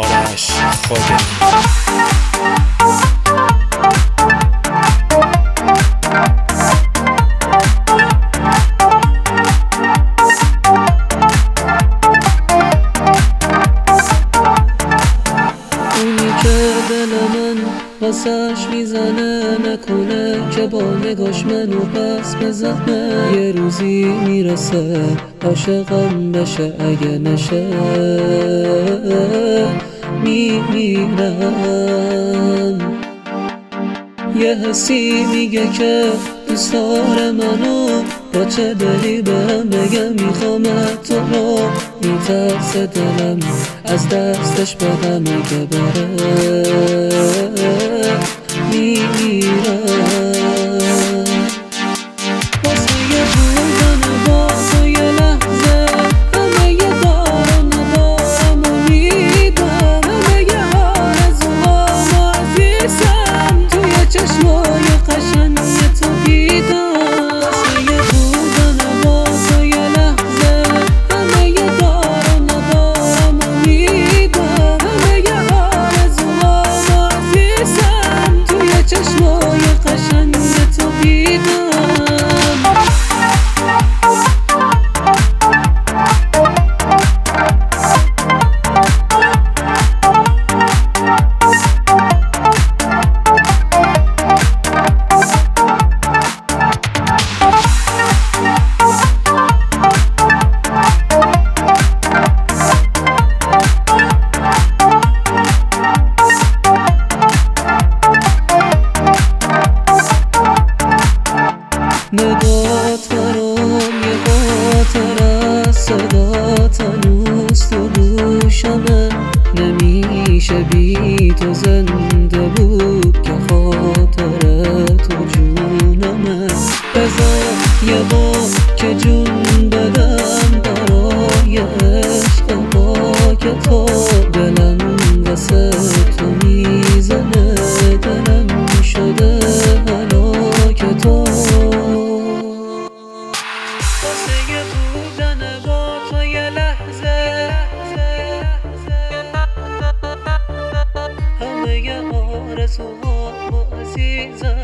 آرش خادمی. واسش میزنه نکنه که با نگاش منو پس بزنه. یه روزی میرسه عاشقم بشه، اگه نشه میمیرم. یه حسی میگه که دوست داره منو، با چه دلی بهم بگم میخوام تو رو. میترسه دلم از دستش بدم، اگه بره میمیرم. واسه یه بودن با تو یه لحظه همه یه دارم ندارم امیدم، همه یه آرزوهام عزیزم توی چشمای قشنگ تو دیدم. واسه یه بودن با تو یه لحظه همه یه دارم ندارم امیدم، همه یه آرزوهام عزیزم توی چشمای قشنگ تو دیدم. نگات برام یه خاطر از صدات هنوز تو گوشمه. نمیشه بی تو زنده بود که خاطر تو جونمه. بذار یه بار که جون بدم برای عشق پاک تو. دلم واسه تو میزنه، دلم شده هلاک تو. واسه یه بودن با تو یه لحظه همه یه آرزوهام عزیزم